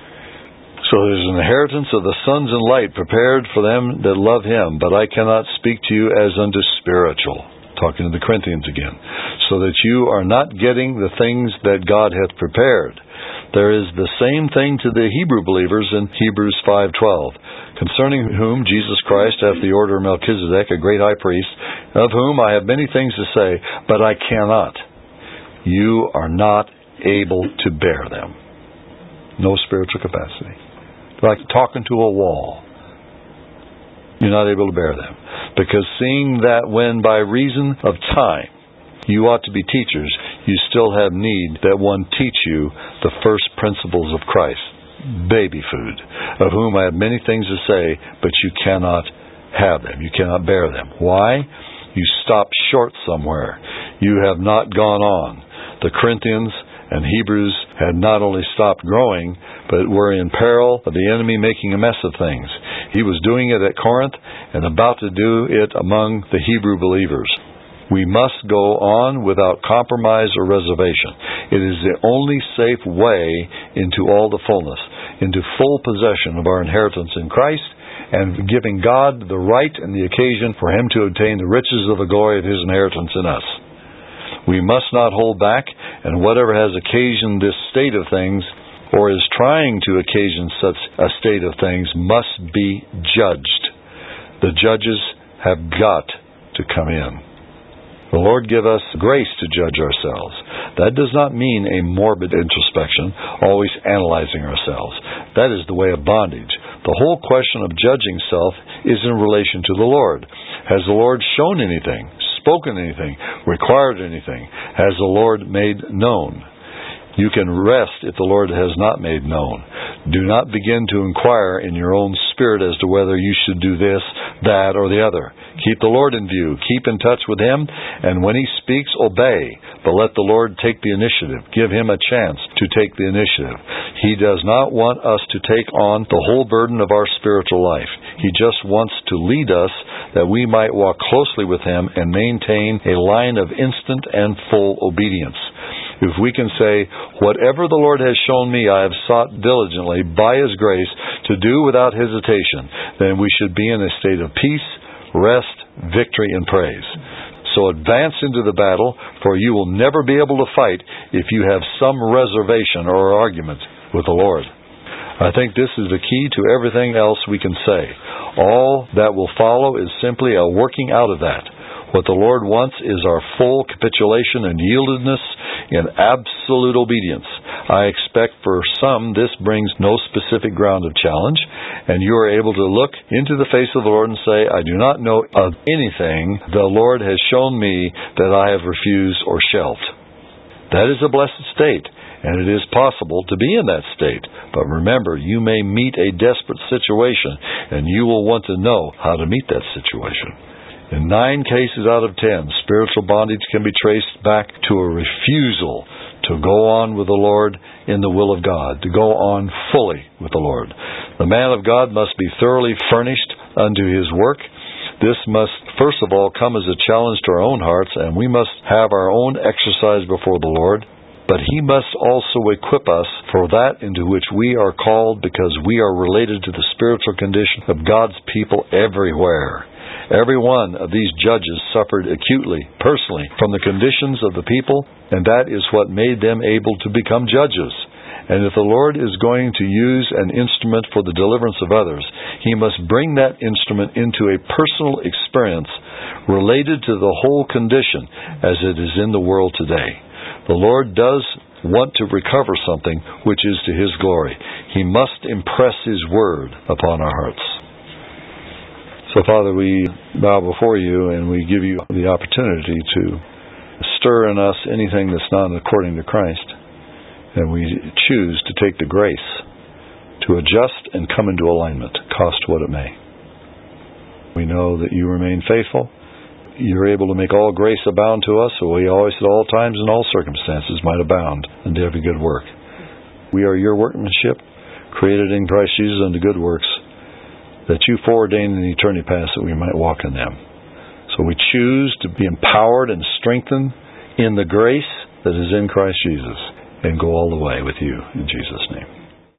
So there's an inheritance of the sons in light prepared for them that love him. But I cannot speak to you as unto spiritual. Talking to the Corinthians again. So that you are not getting the things that God hath prepared. There is the same thing to the Hebrew believers in Hebrews 5:12, concerning whom Jesus Christ hath the order of Melchizedek, a great high priest, of whom I have many things to say, but I cannot. You are not able to bear them. No spiritual capacity. Like talking to a wall. You're not able to bear them. Because seeing that when by reason of time you ought to be teachers, you still have need that one teach you the first principles of Christ. Baby food. Of whom I have many things to say, but you cannot have them. You cannot bear them. Why? You stopped short somewhere. You have not gone on. The Corinthians and Hebrews had not only stopped growing, but were in peril of the enemy making a mess of things. He was doing it at Corinth and about to do it among the Hebrew believers. We must go on without compromise or reservation. It is the only safe way into all the fullness, into full possession of our inheritance in Christ, and giving God the right and the occasion for him to obtain the riches of the glory of his inheritance in us. We must not hold back, and whatever has occasioned this state of things, or is trying to occasion such a state of things, must be judged. The judges have got to come in. The Lord give us grace to judge ourselves. That does not mean a morbid introspection, always analyzing ourselves. That is the way of bondage. The whole question of judging self is in relation to the Lord. Has the Lord shown anything? Spoken anything? Required anything? Has the Lord made known? You can rest if the Lord has not made known. Do not begin to inquire in your own spirit as to whether you should do this, that, or the other. Keep the Lord in view. Keep in touch with him, and when he speaks, obey. But let the Lord take the initiative. Give him a chance to take the initiative. He does not want us to take on the whole burden of our spiritual life. He just wants to lead us that we might walk closely with him and maintain a line of instant and full obedience. If we can say, whatever the Lord has shown me, I have sought diligently by his grace to do without hesitation, then we should be in a state of peace, rest, victory, and praise. So advance into the battle, for you will never be able to fight if you have some reservation or argument with the Lord. I think this is the key to everything else we can say. All that will follow is simply a working out of that. What the Lord wants is our full capitulation and yieldedness in absolute obedience. I expect for some this brings no specific ground of challenge, and you are able to look into the face of the Lord and say, I do not know of anything the Lord has shown me that I have refused or shelved. That is a blessed state, and it is possible to be in that state. But remember, you may meet a desperate situation, and you will want to know how to meet that situation. In 9 cases out of 10, spiritual bondage can be traced back to a refusal to go on with the Lord in the will of God, to go on fully with the Lord. The man of God must be thoroughly furnished unto his work. This must, first of all, come as a challenge to our own hearts, and we must have our own exercise before the Lord. But He must also equip us for that into which we are called, because we are related to the spiritual condition of God's people everywhere. Every one of these judges suffered acutely, personally, from the conditions of the people, and that is what made them able to become judges. And if the Lord is going to use an instrument for the deliverance of others, He must bring that instrument into a personal experience related to the whole condition as it is in the world today. The Lord does want to recover something which is to His glory. He must impress His word upon our hearts. So, Father, we bow before You and we give You the opportunity to stir in us anything that's not according to Christ. And we choose to take the grace to adjust and come into alignment, cost what it may. We know that You remain faithful. You're able to make all grace abound to us, so we always at all times and all circumstances might abound unto every good work. We are Your workmanship, created in Christ Jesus unto good works, that You foreordained in eternity past that we might walk in them. So we choose to be empowered and strengthened in the grace that is in Christ Jesus, and go all the way with You in Jesus' name.